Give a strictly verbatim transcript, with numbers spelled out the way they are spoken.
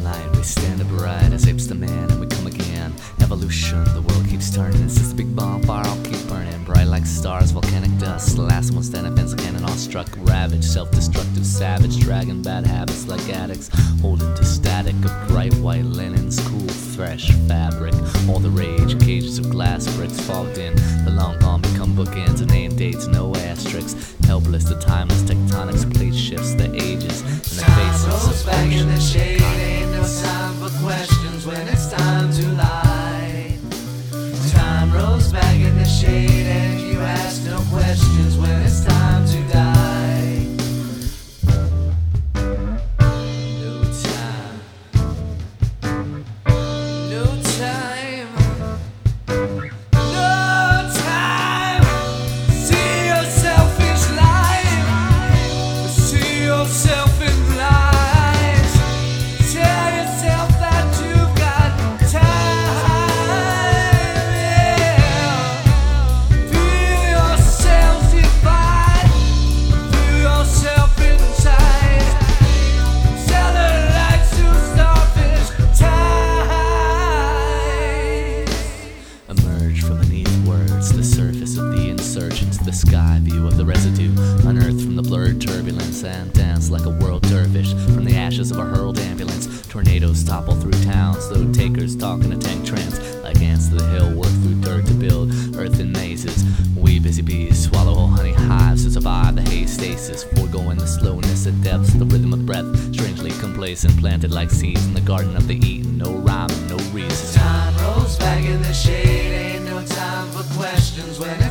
light, we stand upright as apes demand, and we come again. Evolution, the world keeps turning. It's just a big bonfire, I'll keep burning. Bright like stars, volcanic dust. The last one standing fence again, and awestruck, ravage, self-destructive, savage, dragging bad habits like addicts. Holding to static of bright white linens, cool, fresh fabric. All the rage, cages of glass bricks fogged in. The long gone become bookends, and name dates, no asterisks. Helpless, the timeless tectonics, plate shifts, the ages, and the faces Time rolls of back in the oceans. shade. Ain't no time for questions when it's time to lie. Time rolls back in the shade, and you ask no questions when it's time to die. No time. No time. No time. See yourself in life. See yourself in lies. Tell yourself that you've got time. Yeah. Feel yourself divide. Feel yourself inside. Tell the lights to starfish tides. Emerge from beneath words, the surface of the insurgents, the sky view of the residue, unearthed from the blurred turbulence, and dance like a world dervish from the ashes of a hurled ambulance. Tornadoes topple through towns, though takers talk in a tank trance, like ants to the hill, work through dirt to build earth in mazes. We busy bees swallow whole honey hives to survive the haze stasis, foregoing the slowness at depths, the rhythm of breath, strangely complacent, planted like seeds in the garden of the Eden. No rhyme and no reason. Time rolls back in the shade. Ain't no time for questions when